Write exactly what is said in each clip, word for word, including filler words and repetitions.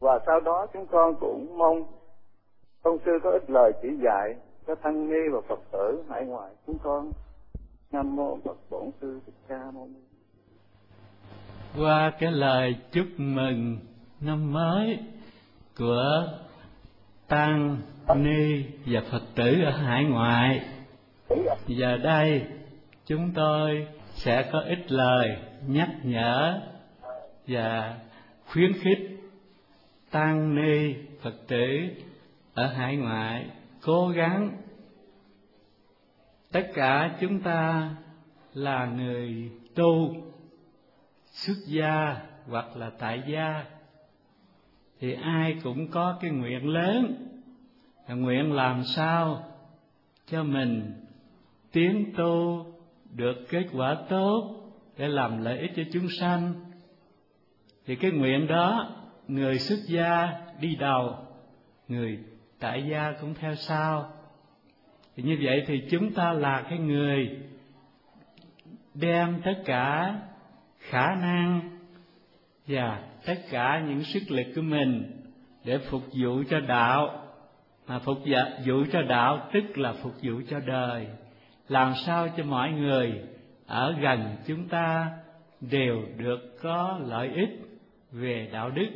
Và sau đó chúng con cũng mong Tôn sư có ít lời chỉ dạy cho tăng ni và Phật tử hải ngoại chúng con. Nam mô Phật Bổn Sư Thích Ca Mâu Ni. Qua cái lời chúc mừng năm mới của tăng ni và Phật tử ở hải ngoại, giờ đây chúng tôi sẽ có ít lời nhắc nhở và khuyến khích tăng ni Phật tử ở hải ngoại cố gắng. Tất cả chúng ta là người tu xuất gia hoặc là tại gia thì ai cũng có cái nguyện lớn, là nguyện làm sao cho mình tiến tu được kết quả tốt để làm lợi ích cho chúng sanh. Thì cái nguyện đó người xuất gia đi đầu, người tại gia cũng theo sau. Thì như vậy thì chúng ta là cái người đem tất cả khả năng và tất cả những sức lực của mình để phục vụ cho đạo. Mà phục vụ cho đạo tức là phục vụ cho đời, làm sao cho mọi người ở gần chúng ta đều được có lợi ích về đạo đức.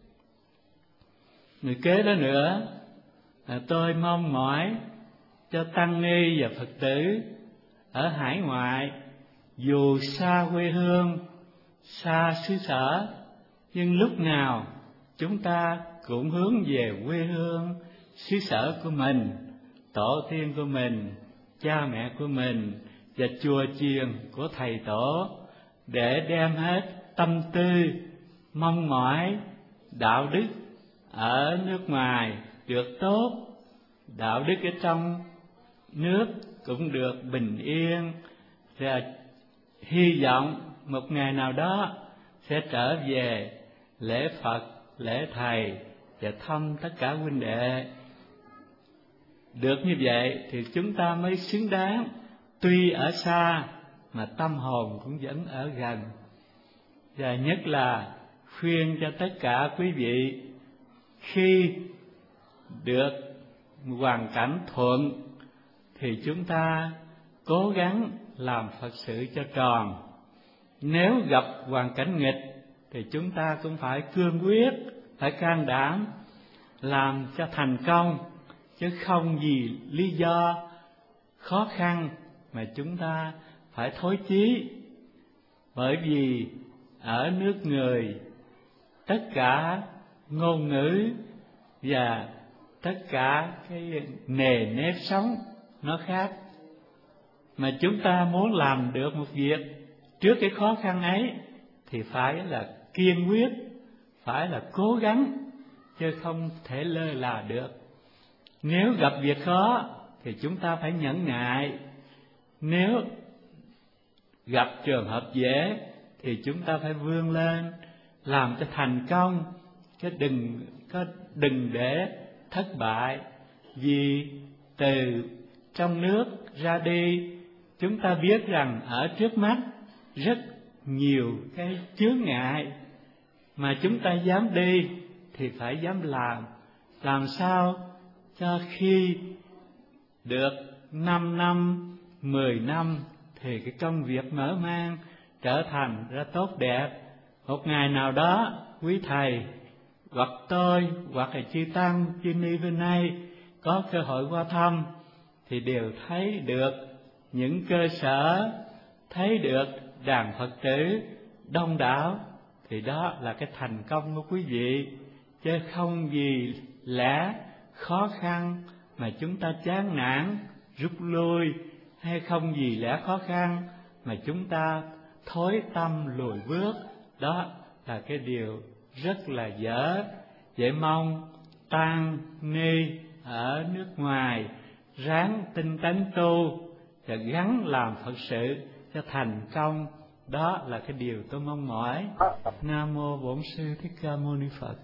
Người kế đó nữa là tôi mong mỏi cho tăng ni và Phật tử ở hải ngoại, dù xa quê hương, xa xứ sở, nhưng lúc nào chúng ta cũng hướng về quê hương, xứ sở của mình, tổ tiên của mình, cha mẹ của mình và chùa chiền của thầy tổ, để đem hết tâm tư mong mỏi đạo đức ở nước ngoài được tốt, đạo đức ở trong nước cũng được bình yên, và hy vọng một ngày nào đó sẽ trở về lễ Phật, lễ Thầy và thăm tất cả huynh đệ. Được như vậy thì chúng ta mới xứng đáng, tuy ở xa mà tâm hồn cũng vẫn ở gần. Và nhất là khuyên cho tất cả quý vị, khi được hoàn cảnh thuận thì chúng ta cố gắng làm Phật sự cho tròn. Nếu gặp hoàn cảnh nghịch thì chúng ta cũng phải cương quyết, phải can đảm làm cho thành công, chứ không vì lý do khó khăn mà chúng ta phải thối chí. Bởi vì ở nước người tất cả ngôn ngữ và tất cả cái nề nếp sống nó khác, mà chúng ta muốn làm được một việc trước cái khó khăn ấy thì phải là kiên quyết, phải là cố gắng, chứ không thể lơ là được. Nếu gặp việc khó thì chúng ta phải nhẫn nại, nếu gặp trường hợp dễ thì chúng ta phải vươn lên làm cho thành công, chứ đừng có đừng để thất bại. Vì từ trong nước ra đi, chúng ta biết rằng ở trước mắt rất nhiều cái chướng ngại, mà chúng ta dám đi thì phải dám làm. Làm sao cho khi được năm năm, mười năm thì cái công việc mở mang trở thành ra tốt đẹp. Một ngày nào đó quý thầy hoặc tôi hoặc là chư tăng, chư ni bên đây có cơ hội qua thăm thì đều thấy được những cơ sở, thấy được đàn Phật tử đông đảo, thì đó là cái thành công của quý vị. Chứ không vì lẽ khó khăn mà chúng ta chán nản rút lui, hay không vì lẽ khó khăn mà chúng ta thối tâm lùi bước. Đó là cái điều rất là dở. Vậy mong tăng ni ở nước ngoài ráng tinh tấn tu và gắng làm Phật sự cho thành công. Đó là cái điều tôi mong mỏi. Nam mô Bổn Sư Thích Ca Mâu Ni Phật.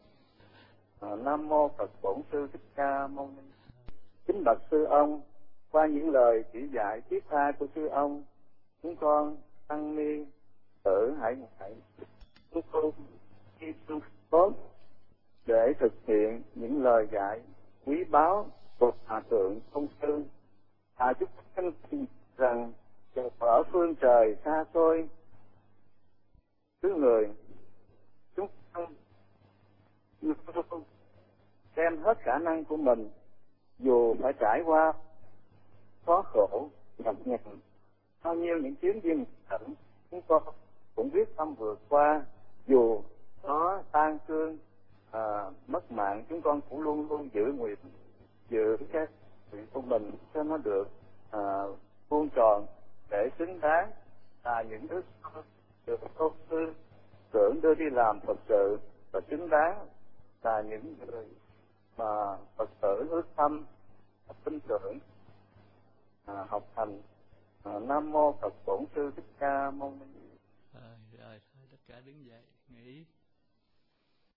Nam mô Phật Bổn Sư Thích Ca Mâu Ni. Kính bạch sư ông, qua những lời chỉ dạy thiết tha của sư ông, chúng con tăng ni tử hải ngoại chúng con khi tu tốt thực hiện những lời dạy quý báu của Hòa thượng Tôn Sư. À, chúng tôi tin rằng ở phương trời xa xôi xứ người, chúng tôi đem hết khả năng của mình, dù phải trải qua khó khổ nhọc nhằn bao nhiêu những chuyến đi thận, chúng con cũng quyết tâm vượt qua. Dù có tan thương, à, mất mạng, chúng con cũng luôn luôn giữ nguyện, giữ cái nguyện của mình cho nó được à, vuông tròn, để xứng đáng là những đứa được tôn sư tưởng đưa đi làm Phật sự, và xứng đáng là những người mà Phật tử hướng tâm tin tưởng à, học hành. à, Nam mô Phật Bổn Sư Thích Ca Mâu Ni. Rồi, rồi thôi tất cả đứng dậy nghỉ.